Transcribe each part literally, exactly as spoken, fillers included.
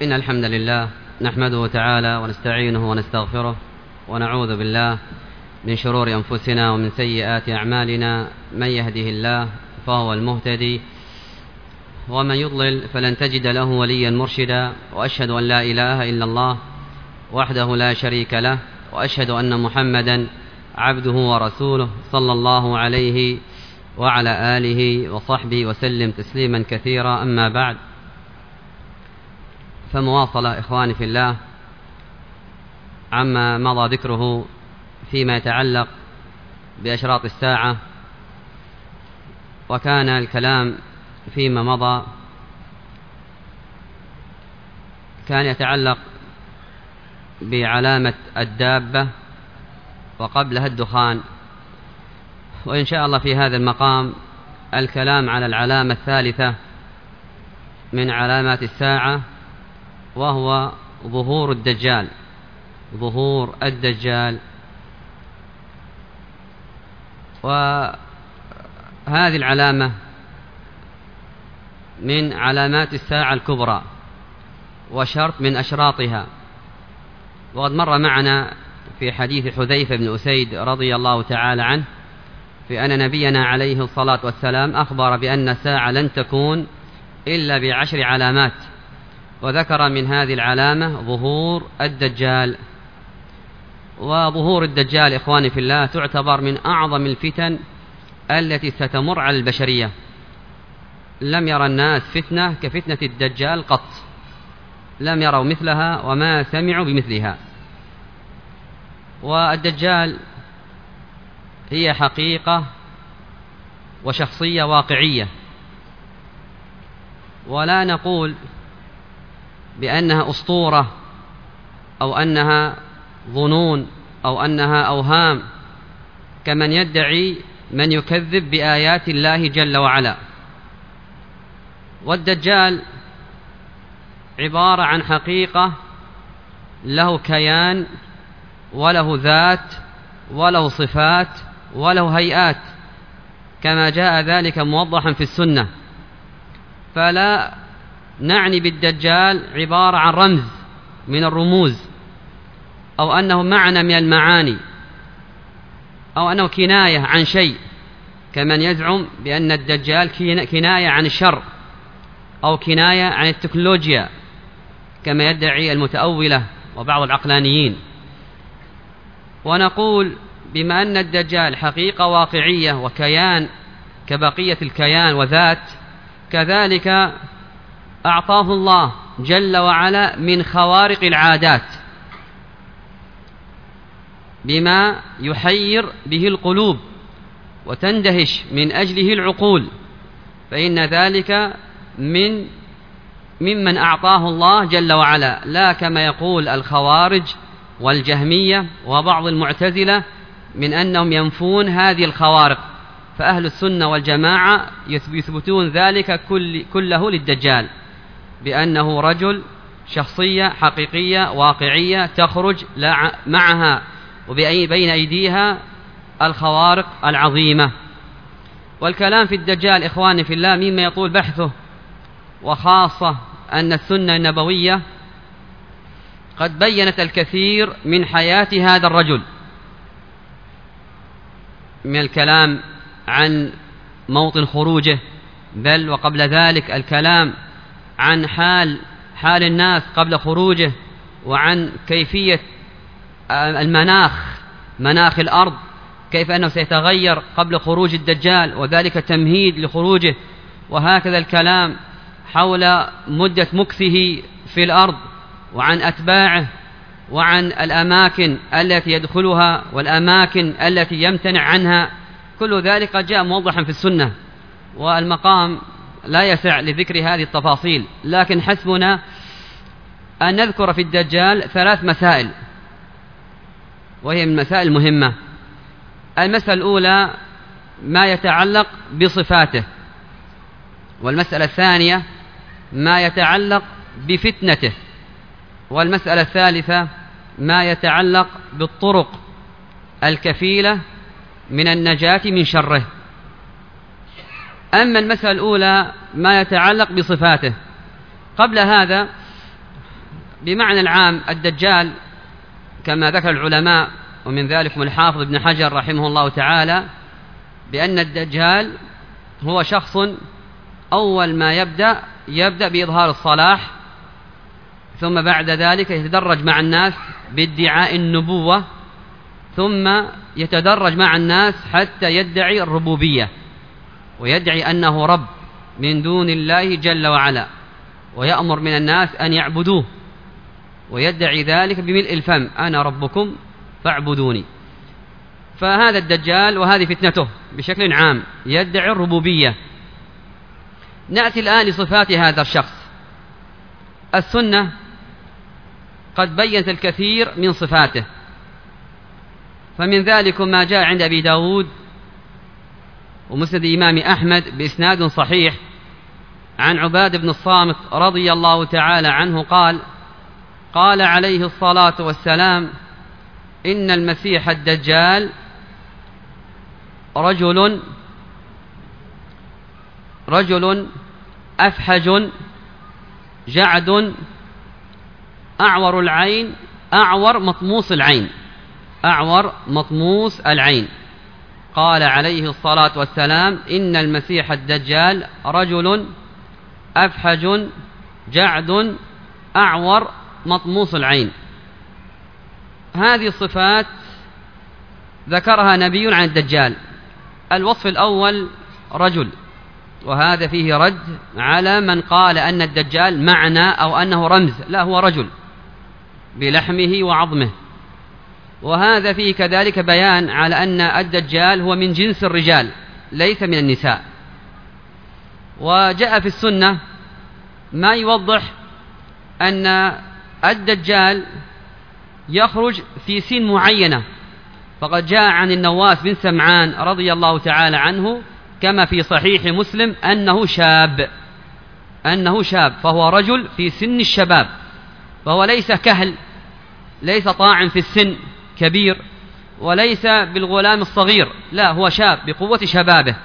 إن الحمد لله نحمده تعالى ونستعينه ونستغفره ونعوذ بالله من شرور أنفسنا ومن سيئات أعمالنا. من يهده الله فهو المهتدي ومن يضلل فلن تجد له وليا مرشدا. وأشهد أن لا إله إلا الله وحده لا شريك له، وأشهد أن محمدا عبده ورسوله صلى الله عليه وعلى آله وصحبه وسلم تسليما كثيرا. أما بعد، فمواصلة إخواني في الله عما مضى ذكره فيما يتعلق بأشراط الساعة. وكان الكلام فيما مضى كان يتعلق بعلامة الدابة وقبلها الدخان، وإن شاء الله في هذا المقام الكلام على العلامة الثالثة من علامات الساعة، وهو ظهور الدجال. ظهور الدجال، وهذه العلامة من علامات الساعة الكبرى وشرط من أشراطها. وقد مر معنا في حديث حذيفة بن أسيد رضي الله تعالى عنه في أن نبينا عليه الصلاة والسلام أخبر بأن الساعة لن تكون إلا بعشر علامات، وذكر من هذه العلامة ظهور الدجال. وظهور الدجال إخواني في الله تعتبر من أعظم الفتن التي ستمر على البشرية. لم يرى الناس فتنة كفتنة الدجال قط، لم يروا مثلها وما سمعوا بمثلها. والدجال هي حقيقة وشخصية واقعية، ولا نقول بأنها أسطورة أو أنها ظنون أو أنها أوهام كمن يدعي من يكذب بآيات الله جل وعلا. والدجال عبارة عن حقيقة له كيان وله ذات وله صفات وله هيئات، كما جاء ذلك موضحا في السنة. فلا نعني بالدجال عبارة عن رمز من الرموز، أو أنه معنى من المعاني، أو أنه كناية عن شيء، كمن يزعم بأن الدجال كناية عن الشر أو كناية عن التكنولوجيا كما يدعي المتأولة وبعض العقلانيين. ونقول بما أن الدجال حقيقة واقعية وكيان كبقية الكيان وذات، كذلك أعطاه الله جل وعلا من خوارق العادات بما يحير به القلوب وتندهش من أجله العقول، فإن ذلك من ممن أعطاه الله جل وعلا، لا كما يقول الخوارج والجهمية وبعض المعتزلة من أنهم ينفون هذه الخوارق. فأهل السنة والجماعة يثبتون ذلك كل كله للدجال، بأنه رجل شخصية حقيقية واقعية تخرج معها وبين أيديها الخوارق العظيمة. والكلام في الدجال إخواني في الله مما يطول بحثه، وخاصة أن السنة النبوية قد بيّنت الكثير من حياة هذا الرجل، من الكلام عن موطن خروجه، بل وقبل ذلك الكلام عن حال حال الناس قبل خروجه، وعن كيفية المناخ مناخ الأرض، كيف أنه سيتغير قبل خروج الدجال، وذلك تمهيد لخروجه. وهكذا الكلام حول مدة مكثه في الأرض، وعن أتباعه، وعن الأماكن التي يدخلها والأماكن التي يمتنع عنها. كل ذلك جاء موضحا في السنة، والمقام لا يسع لذكر هذه التفاصيل، لكن حسبنا أن نذكر في الدجال ثلاث مسائل، وهي من المسائل المهمة. المسألة الأولى ما يتعلق بصفاته، والمسألة الثانية ما يتعلق بفتنته، والمسألة الثالثة ما يتعلق بالطرق الكفيلة من النجاة من شره. أما المسألة الأولى ما يتعلق بصفاته، قبل هذا بمعنى العام الدجال كما ذكر العلماء ومن ذلكم الحافظ ابن حجر رحمه الله تعالى بأن الدجال هو شخص أول ما يبدأ يبدأ بإظهار الصلاح، ثم بعد ذلك يتدرج مع الناس بادعاء النبوة، ثم يتدرج مع الناس حتى يدعي الربوبية ويدعي أنه رب من دون الله جل وعلا، ويأمر من الناس أن يعبدوه ويدعي ذلك بملء الفم: أنا ربكم فاعبدوني. فهذا الدجال وهذه فتنته بشكل عام، يدعي الربوبية. نأتي الآن لصفات هذا الشخص. السنة قد بيّنت الكثير من صفاته، فمن ذلك ما جاء عند أبي داود ومسند الإمام أحمد بإسناد صحيح عن عباد بن الصامت رضي الله تعالى عنه قال: قال عليه الصلاة والسلام: إن المسيح الدجال رجل رجل أفحج جعد أعور العين أعور مطموس العين أعور مطموس العين. قال عليه الصلاة والسلام: إن المسيح الدجال رجل أفحج جعد أعور مطموس العين. هذه الصفات ذكرها نبي عن الدجال. الوصف الأول رجل، وهذا فيه رد على من قال أن الدجال معنى أو أنه رمز. لا، هو رجل بلحمه وعظمه، وهذا فيه كذلك بيان على أن الدجال هو من جنس الرجال ليس من النساء. وجاء في السنة ما يوضح أن الدجال يخرج في سن معينة، فقد جاء عن النواس بن سمعان رضي الله تعالى عنه كما في صحيح مسلم أنه شاب أنه شاب فهو رجل في سن الشباب، فهو ليس كهل، ليس طاعن في السن كبير، وليس بالغلام الصغير، لا، هو شاب بقوة شبابه.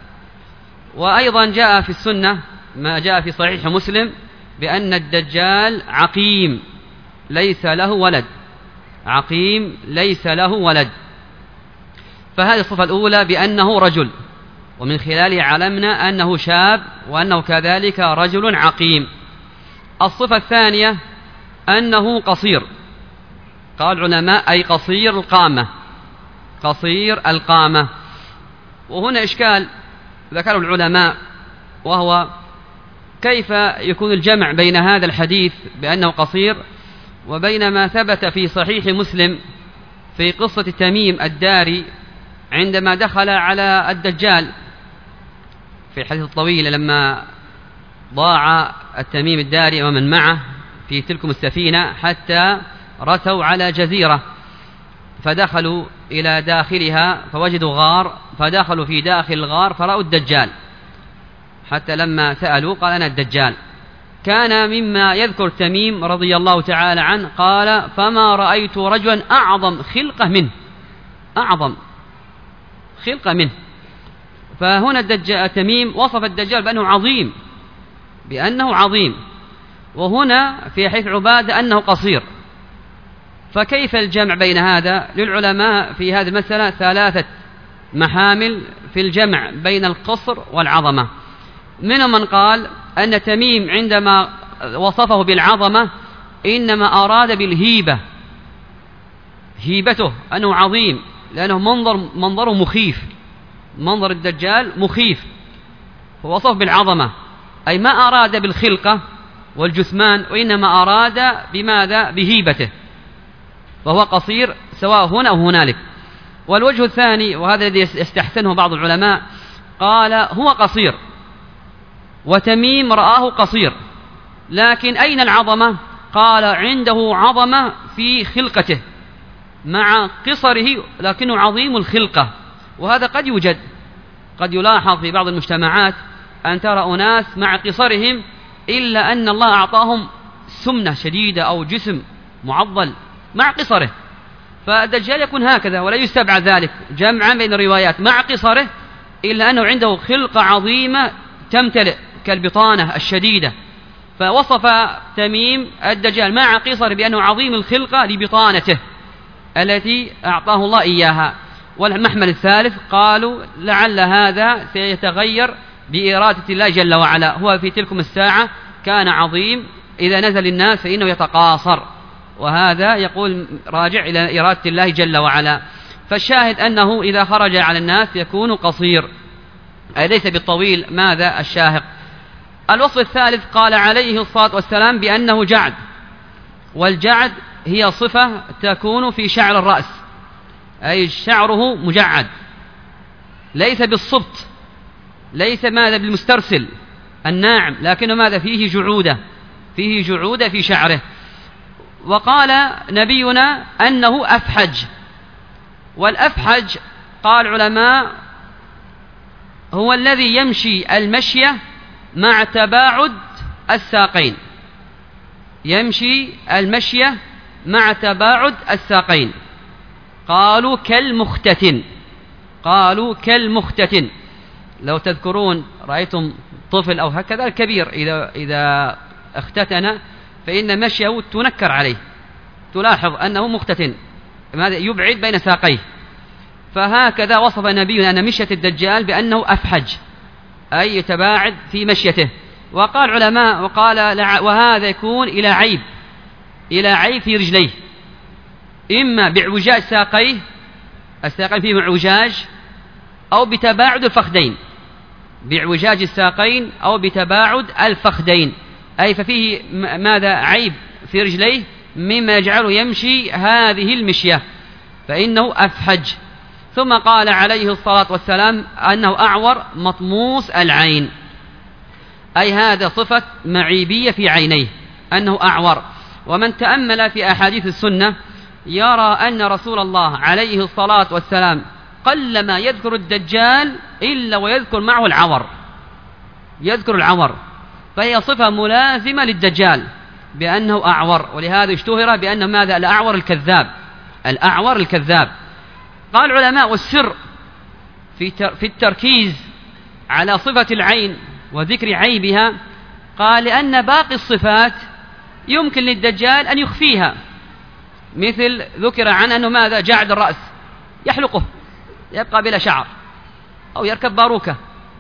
وأيضا جاء في السنة ما جاء في صحيح مسلم بأن الدجال عقيم ليس له ولد عقيم ليس له ولد. فهذه الصفة الأولى بأنه رجل، ومن خلاله علمنا أنه شاب وأنه كذلك رجل عقيم. الصفة الثانية أنه قصير، قال العلماء أي قصير القامة قصير القامة. وهنا إشكال ذكره العلماء، وهو كيف يكون الجمع بين هذا الحديث بأنه قصير وبين ما ثبت في صحيح مسلم في قصة تميم الداري عندما دخل على الدجال في الحديث الطويل لما ضاع التميم الداري ومن معه في تلكم السفينة حتى رتوا على جزيرة، فدخلوا إلى داخلها فوجدوا غار، فدخلوا في داخل الغار فرأوا الدجال، حتى لما سألوا قال: أنا الدجال. كان مما يذكر تميم رضي الله تعالى عنه قال: فما رأيت رجلا أعظم خلقة منه أعظم خلقة منه. فهنا الدجال تميم وصف الدجال بأنه عظيم بأنه عظيم وهنا في حيث عبادة أنه قصير. فكيف الجمع بين هذا؟ للعلماء في هذه المسألة ثلاثة محامل في الجمع بين القصر والعظمة. منهم من قال أن تميم عندما وصفه بالعظمة إنما أراد بالهيبة، هيبته أنه عظيم، لأنه منظر منظره مخيف، منظر الدجال مخيف، فوصف بالعظمة، أي ما أراد بالخلقة والجثمان، وإنما أراد بماذا؟ بهيبته، فهو قصير سواء هنا أو هنالك. والوجه الثاني وهذا الذي يستحسنه بعض العلماء قال: هو قصير وتميم رآه قصير، لكن أين العظمة؟ قال: عنده عظمة في خلقته مع قصره، لكنه عظيم الخلقة. وهذا قد يوجد، قد يلاحظ في بعض المجتمعات أن ترى أناس مع قصرهم إلا أن الله أعطاهم سمنة شديدة أو جسم معضل مع قصره، فالدجال يكون هكذا، ولا يستبعد ذلك جمعا بين الروايات مع قصره، إلا أنه عنده خلقة عظيمة تمتلئ كالبطانة الشديدة، فوصف تميم الدجال مع قصر بأنه عظيم الخلقة لبطانته التي أعطاه الله إياها. والمحمل الثالث قالوا لعل هذا سيتغير بإرادة الله جل وعلا، هو في تلكم الساعة كان عظيم، إذا نزل الناس فإنه يتقاصر، وهذا يقول راجع إلى إرادة الله جل وعلا. فالشاهد أنه إذا خرج على الناس يكون قصير، أي ليس بالطويل ماذا الشاهق. الوصف الثالث قال عليه الصلاة والسلام بأنه جعد، والجعد هي صفة تكون في شعر الرأس، أي شعره مجعد، ليس بالصبت، ليس ماذا بالمسترسل الناعم، لكنه ماذا فيه جعودة، فيه جعودة في شعره. وقال نبينا أنه أفحج، والأفحج قال العلماء هو الذي يمشي المشية مع تباعد الساقين، يمشي المشية مع تباعد الساقين. قالوا كالمختتن، قالوا كالمختتن. لو تذكرون رأيتم طفل أو هكذا الكبير إذا, إذا اختتن فإن مشيه تنكر عليه، تلاحظ أنه مختتن، ماذا يبعد بين ساقيه. فهكذا وصف نبينا أن مشية الدجال بأنه أفحج، أي يتباعد في مشيته. وقال علماء وقال وهذا يكون إلى عيب، إلى عيب في رجليه، إما باعوجاج ساقيه، الساقين فيه اعوجاج، أو بتباعد الفخذين، باعوجاج الساقين أو بتباعد الفخذين، أي ففيه ماذا عيب في رجليه مما يجعله يمشي هذه المشية، فإنه أفحج. ثم قال عليه الصلاة والسلام أنه أعور مطموس العين، أي هذا صفة معيبية في عينيه أنه أعور. ومن تأمل في أحاديث السنة يرى أن رسول الله عليه الصلاة والسلام قلما يذكر الدجال إلا ويذكر معه العور، يذكر العور، فهي صفة ملازمة للدجال بأنه أعور، ولهذا اشتهر بأنه ماذا الأعور الكذاب، الأعور الكذاب. قال العلماء والسر في التركيز على صفة العين وذكر عيبها، قال لأن باقي الصفات يمكن للدجال أن يخفيها، مثل ذكر عنه أنه ماذا جعد الرأس، يحلقه يبقى بلا شعر، أو يركب باروكة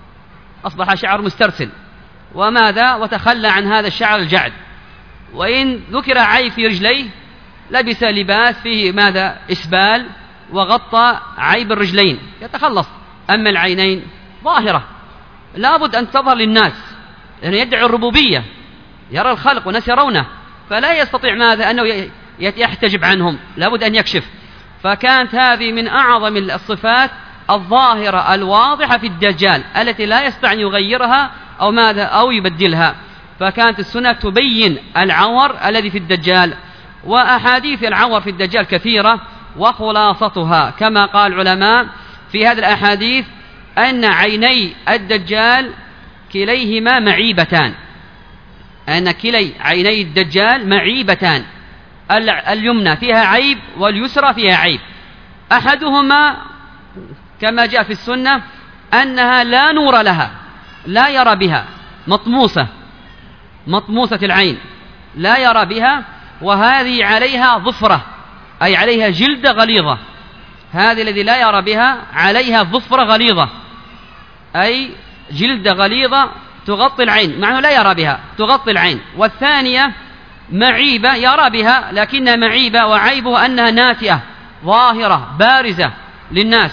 أصبح شعر مسترسل، وماذا وتخلى عن هذا الشعر الجعد. وإن ذكر عيب في رجليه لبس لباس فيه ماذا إسبال وغطى عيب الرجلين يتخلص. أما العينين ظاهرة لابد أن تظهر للناس، لأنه يدعي الربوبية، يرى الخلق والناس يرونه، فلا يستطيع ماذا أنه يحتجب عنهم، لابد أن يكشف. فكانت هذه من أعظم الصفات الظاهرة الواضحة في الدجال التي لا يستطيع أن يغيرها أو ماذا أو يبدلها، فكانت السنة تبين العور الذي في الدجال. وأحاديث العور في الدجال كثيرة، وخلاصتها كما قال العلماء في هذه الأحاديث أن عيني الدجال كليهما معيبتان، أن كلي عيني الدجال معيبتان، اليمنى فيها عيب واليسرى فيها عيب. أحدهما كما جاء في السنة أنها لا نور لها، لا يرى بها، مطموسة، مطموسة العين لا يرى بها، وهذه عليها ظفرة، أي عليها جلدة غليظة، هذه الذي لا يرى بها عليها ظفرة غليظة، أي جلدة غليظة تغطي العين، معناه لا يرى بها تغطي العين. والثانية معيبة يرى بها لكنها معيبة، وعيبها أنها ناتئة ظاهرة بارزة للناس،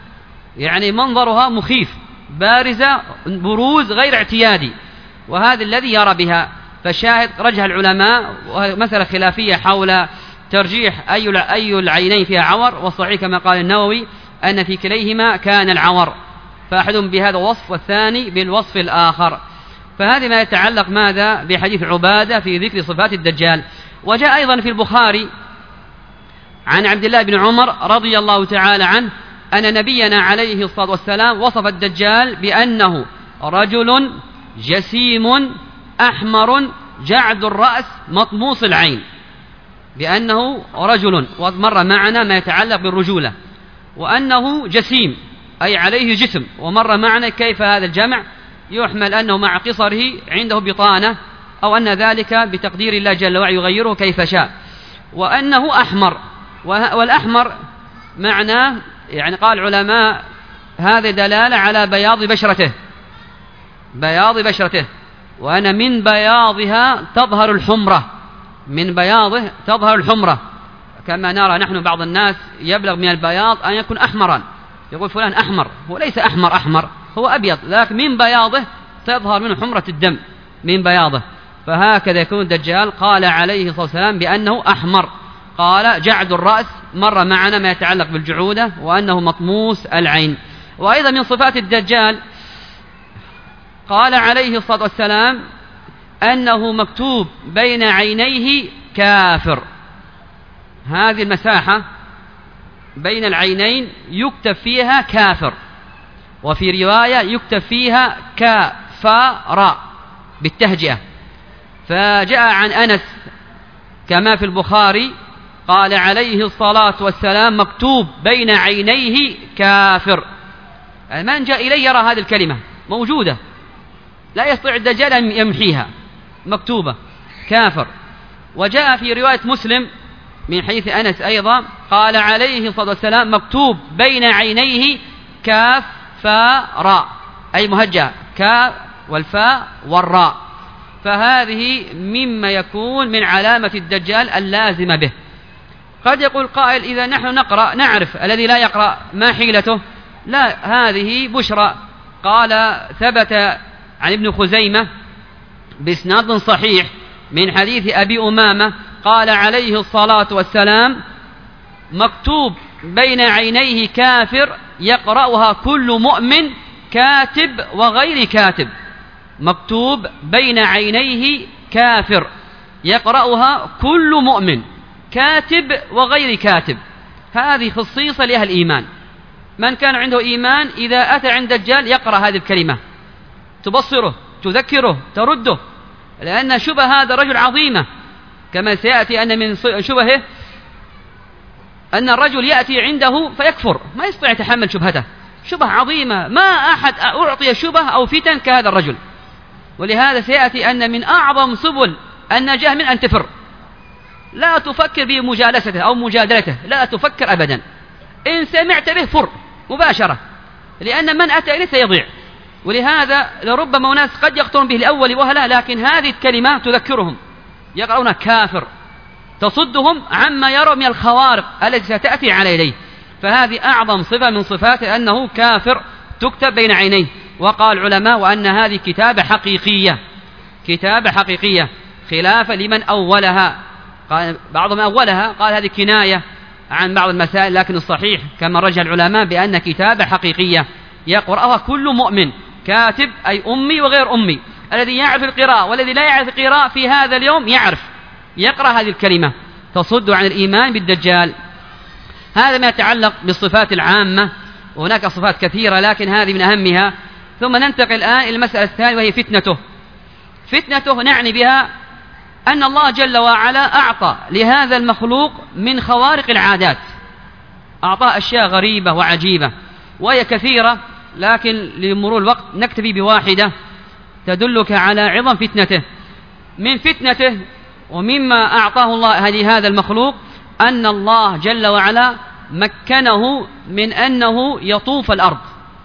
يعني منظرها مخيف بارزة بروز غير اعتيادي، وهذا الذي يرى بها. فشاهد رجح العلماء مسألة خلافية حول ترجيح أي أي العينين فيها عور، والصحيح كما قال النووي أن في كليهما كان العور، فأحدهم بهذا الوصف والثاني بالوصف الآخر. فهذا ما يتعلق ماذا بحديث عبادة في ذكر صفات الدجال. وجاء أيضا في البخاري عن عبد الله بن عمر رضي الله تعالى عنه أن نبينا عليه الصلاة والسلام وصف الدجال بأنه رجل جسيم أحمر جعد الرأس مطموس العين، بأنه رجل، ومر معنا ما يتعلق بالرجولة، وأنه جسيم أي عليه جسم، ومر معنا كيف هذا الجمع يحمل أنه مع قصره عنده بطانة أو أن ذلك بتقدير الله جل وعلا يغيره كيف شاء، وأنه أحمر. والأحمر معناه يعني قال العلماء هذا دلالة على بياض بشرته، بياض بشرته، وأنا من بياضها تظهر الحمرة، من بياضه تظهر الحمرة، كما نرى نحن بعض الناس يبلغ من البياض أن يكون أحمرا، يقول فلان أحمر، هو ليس أحمر أحمر، هو أبيض، لكن من بياضه تظهر منه حمرة الدم من بياضه. فهكذا يكون الدجال. قال عليه الصلاة والسلام بأنه أحمر. قال جعد الرأس، مر معنا ما يتعلق بالجعودة، وأنه مطموس العين. وأيضا من صفات الدجال قال عليه الصلاة والسلام أنه مكتوب بين عينيه كافر. هذه المساحة بين العينين يكتب فيها كافر، وفي رواية يكتب فيها كافر بالتهجئة. فجاء عن أنس كما في البخاري قال عليه الصلاة والسلام مكتوب بين عينيه كافر. من جاء إليه يرى هذه الكلمة موجودة، لا يستطيع الدجال أن يمحيها، مكتوبة كافر. وجاء في رواية مسلم من حديث أنس أيضا قال عليه الصلاة والسلام مكتوب بين عينيه كاف فاء راء، أي مهجة، كاف والفاء والراء. فهذه مما يكون من علامة الدجال اللازمة به. قد يقول قائل إذا نحن نقرأ نعرف، الذي لا يقرأ ما حيلته؟ لا، هذه بشرى. قال ثبت عن ابن خزيمة بإسناد صحيح من حديث أبي أمامة قال عليه الصلاة والسلام مكتوب بين عينيه كافر يقرأها كل مؤمن كاتب وغير كاتب. مكتوب بين عينيه كافر يقرأها كل مؤمن كاتب وغير كاتب. هذه خصيصة لأهل الإيمان، من كان عنده إيمان إذا أتى عند الدجال يقرأ هذه الكلمة، تبصره تذكره ترده، لأن شبه هذا الرجل عظيمة، كما سيأتي أن من شبهه أن الرجل يأتي عنده فيكفر، ما يستطيع يتحمل شبهته، شبه عظيمة، ما أحد أعطي شبه أو فتن كهذا الرجل. ولهذا سيأتي أن من أعظم سبل النجاة من أن تفر، لا تفكر بمجالسته أو مجادلته، لا تفكر أبدا، إن سمعت به فر مباشرة، لأن من أتى إليه سيضيع. ولهذا لربما ناس قد يقترون به لأول وهلة، لكن هذه الكلمة تذكرهم، يقرؤون كافر، تصدهم عما يروا من الخوارق التي ستأتي عليه. فهذه أعظم صفة من صفاته أنه كافر تكتب بين عينيه. وقال العلماء وأن هذه كتابة حقيقية، كتابة حقيقية خلافا لمن أولها، قال بعضهم أولها قال هذه كناية عن بعض المسائل، لكن الصحيح كما رجع العلماء بأن كتابة حقيقية يقرأها كل مؤمن كاتب، أي أمي وغير أمي، الذي يعرف القراءة والذي لا يعرف القراءة في هذا اليوم يعرف يقرأ هذه الكلمة تصد عن الإيمان بالدجال. هذا ما يتعلق بالصفات العامة، وهناك صفات كثيرة لكن هذه من أهمها. ثم ننتقل الآن إلى المسألة الثانية وهي فتنته. فتنته نعني بها أن الله جل وعلا أعطى لهذا المخلوق من خوارق العادات، أعطاه أشياء غريبة وعجيبة وهي كثيرة، لكن لمرور الوقت نكتفي بواحدة تدلك على عظم فتنته. من فتنته ومما أعطاه الله لهذا المخلوق أن الله جل وعلا مكنه من أنه يطوف الأرض،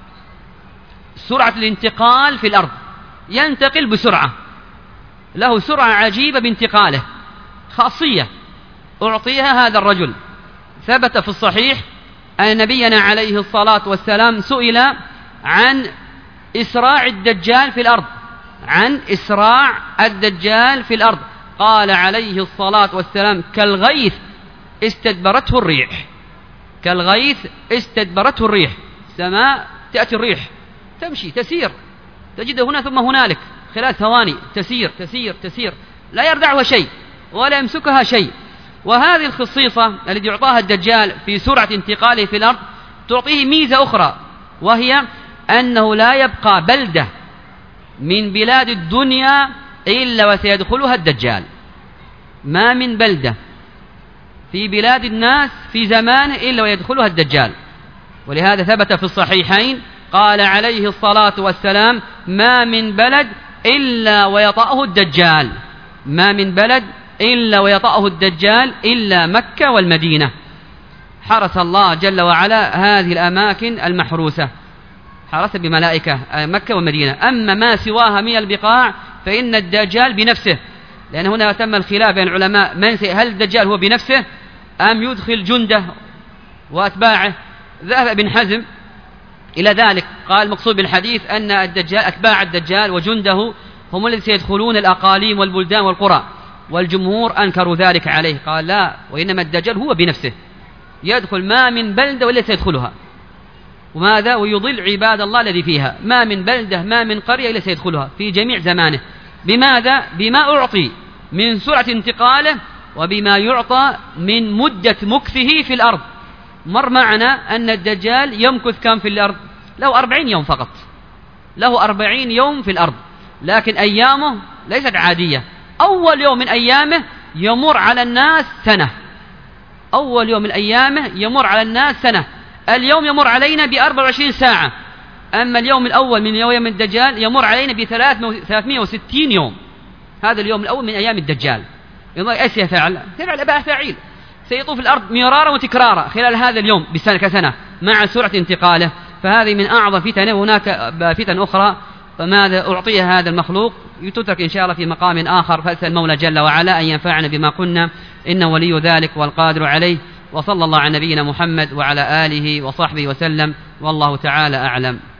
سرعة الانتقال في الأرض، ينتقل بسرعة، له سرعة عجيبة بانتقاله، خاصية أعطيها هذا الرجل. ثبت في الصحيح أن نبينا عليه الصلاة والسلام سئل عن إسراع الدجال في الأرض، عن إسراع الدجال في الأرض، قال عليه الصلاة والسلام كالغيث استدبرته الريح، كالغيث استدبرته الريح. سماء تأتي الريح تمشي تسير، تجده هنا ثم هنالك خلال ثواني، تسير تسير تسير، لا يردعها شيء ولا يمسكها شيء. وهذه الخصيصة التي يعطاها الدجال في سرعة انتقاله في الأرض تعطيه ميزة أخرى، وهي أنه لا يبقى بلدة من بلاد الدنيا إلا وسيدخلها الدجال، ما من بلدة في بلاد الناس في زمانه إلا ويدخلها الدجال. ولهذا ثبت في الصحيحين قال عليه الصلاة والسلام ما من بلد إلا ويطأه الدجال، ما من بلد إلا ويطأه الدجال إلا مكة والمدينة. حرس الله جل وعلا هذه الأماكن المحروسة، حرس بملائكة مكة والمدينة. أما ما سواها من البقاع فإن الدجال بنفسه، لأن هنا تم الخلاف بين العلماء من هل الدجال هو بنفسه أم يدخل جنده وأتباعه. ذهب ابن حزم إلى ذلك، قال المقصود بالحديث أن الدجال أتباع الدجال وجنده هم الذين سيدخلون الأقاليم والبلدان والقرى، والجمهور أنكروا ذلك عليه، قال لا، وإنما الدجال هو بنفسه يدخل ما من بلدة ولا سيدخلها، وماذا ويضل عباد الله الذي فيها، ما من بلدة ما من قرية إلا سيدخلها في جميع زمانه. بماذا؟ بما أعطي من سرعة انتقاله وبما يعطى من مدة مكثه في الأرض. مر معنا أن الدجال يمكث كم في الأرض؟ له أربعين يوم فقط، له أربعين يوم في الأرض، لكن أيامه ليست عادية. أول يوم من أيامه يمر على الناس سنة، أول يوم من أيامه يمر على الناس سنة. اليوم يمر علينا بأربع وعشرين ساعة، أما اليوم الأول من يوم الدجال يمر علينا بثلاثمائة وستين يوم. هذا اليوم الأول من أيام الدجال. يقول إيش سيفعل؟ سيفعل أبا فاعيل، سيطوف الأرض مرارا وتكرارا خلال هذا اليوم بسنة كسنة مع سرعة انتقاله. فهذه من أعظم فتن. هناك فتن أخرى فماذا أعطي هذا المخلوق يترك إن شاء الله في مقام آخر، فأسأل المولى جل وعلا أن ينفعنا بما قلنا، إنه ولي ذلك والقادر عليه. وصلى الله على نبينا محمد وعلى آله وصحبه وسلم، والله تعالى أعلم.